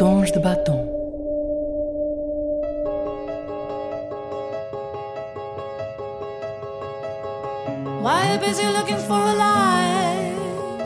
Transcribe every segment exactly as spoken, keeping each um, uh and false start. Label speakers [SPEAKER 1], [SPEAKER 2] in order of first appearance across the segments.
[SPEAKER 1] Tons de Batom.
[SPEAKER 2] Why are you busy looking for a light?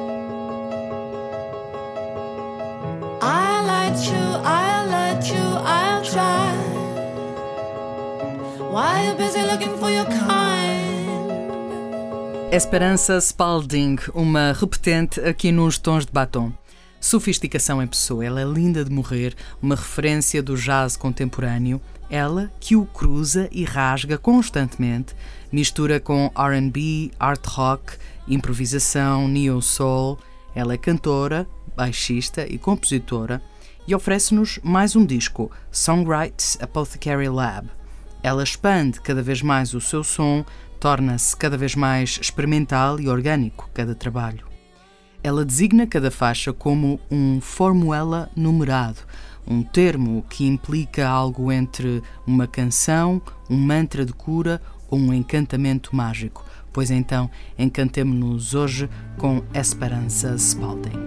[SPEAKER 2] I'll light you, I'll light you, I'll try. Why are you busy looking for your kind?
[SPEAKER 1] Esperança Spalding, uma repetente aqui nos Tons de Batom. Sofisticação em pessoa, ela é linda de morrer, uma referência do jazz contemporâneo, ela que o cruza e rasga constantemente, mistura com R and B, art rock, improvisação, neo-soul. Ela é cantora, baixista e compositora e oferece-nos mais um disco, Songwrites Apothecary Lab. Ela expande cada vez mais o seu som, torna-se cada vez mais experimental e orgânico cada trabalho. Ela designa cada faixa como um formuela numerado, um termo que implica algo entre uma canção, um mantra de cura ou um encantamento mágico. Pois então, encantemo-nos hoje com Esperança Spalding.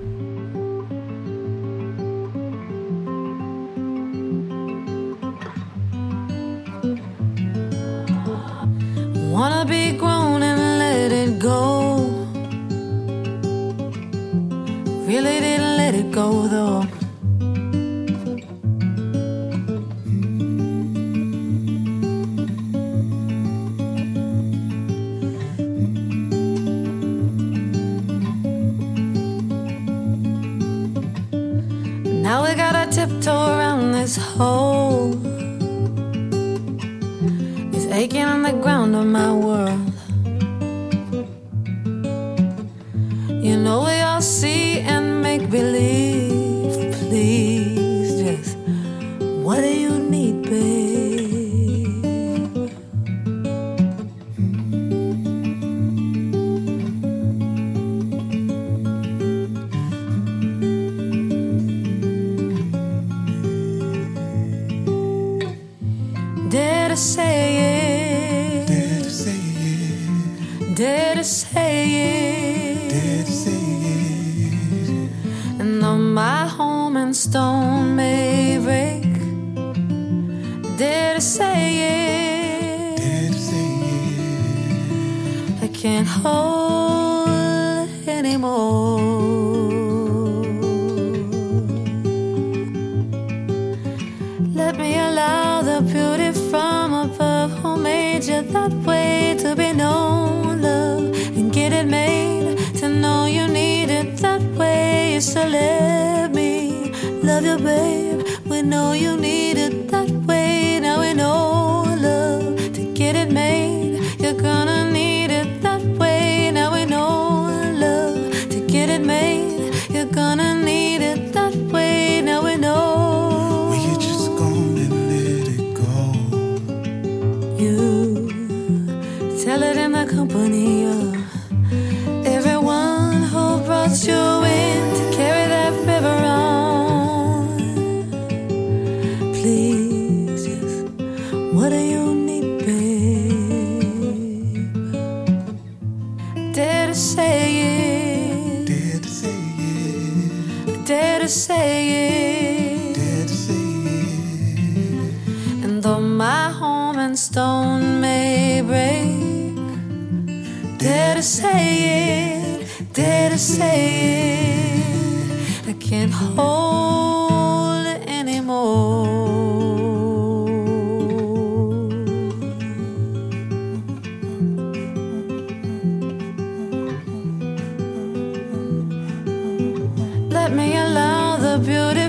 [SPEAKER 2] Wanna be grown and let it go. Really didn't let it go though. Now we gotta tiptoe around this hole. It's aching on the ground of my world. You know we all see and make believe. Please, just what do you need, babe? Dare to say it.
[SPEAKER 3] Dare to say it.
[SPEAKER 2] Dare to say it.
[SPEAKER 3] Dare to say it.
[SPEAKER 2] And though my home and stone may break, dare to say it.
[SPEAKER 3] Dare to say it.
[SPEAKER 2] I can't hold it anymore. Let me allow the beauty from above who made you that way to be known, love, and get it made to know you need it that way. So let me love you, babe. We know you need it that way. Now we know, love, to get it made, you're gonna need it that way. Now we know, love, to get it made, you're gonna need it that way. Now we know.
[SPEAKER 3] Will you just go and let it go?
[SPEAKER 2] You tell it in the company of everyone who brought you in to carry that river on. Please, just what do you need, babe? Dare to say it.
[SPEAKER 3] Dare to say it.
[SPEAKER 2] Dare to say it.
[SPEAKER 3] Dare to say it.
[SPEAKER 2] And though my home and stone may break, dare to say it, dare to say it. I can't hold it anymore. Let me allow the beauty